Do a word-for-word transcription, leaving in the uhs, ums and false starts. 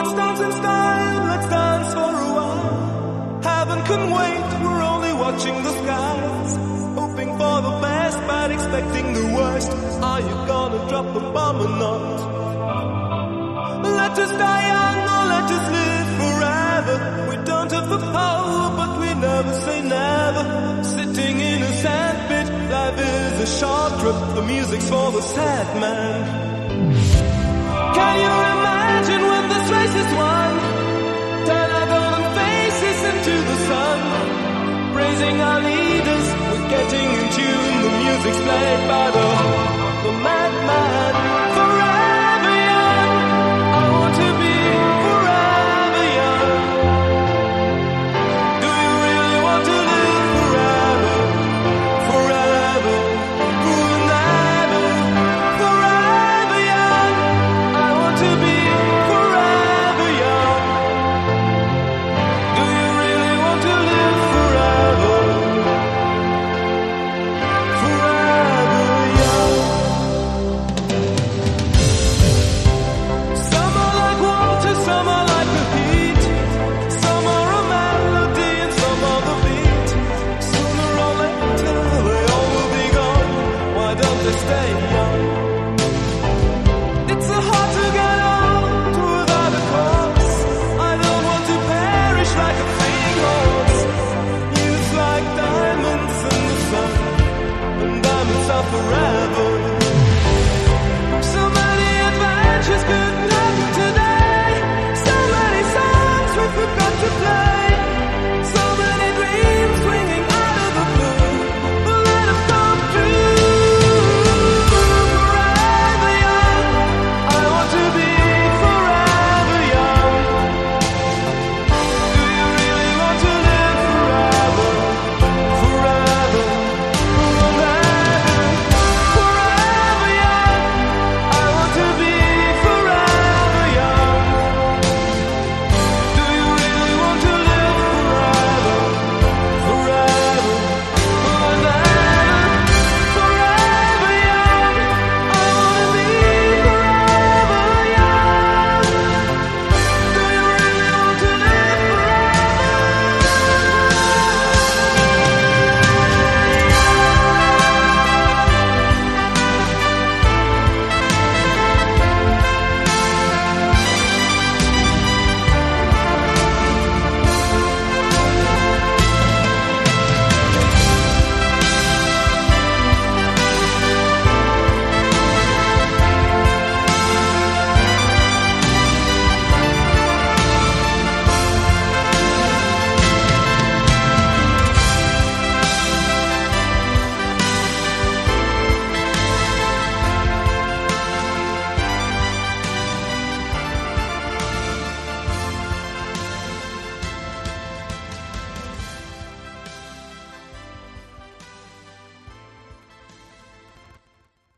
let's dance in style, let's dance for a while. Heaven can wait, we're only watching the skies, hoping for the best but expecting the worst. Are you gonna drop the bomb or not? Let us die young or let us live forever. We don't have the power but we never say never. Sitting in a sandpit, life is a short trip. The music's for the sad man. Can you imagine when this race is won? Turn our golden faces into the sun, praising our leaders, we're getting in tune. The music's played by the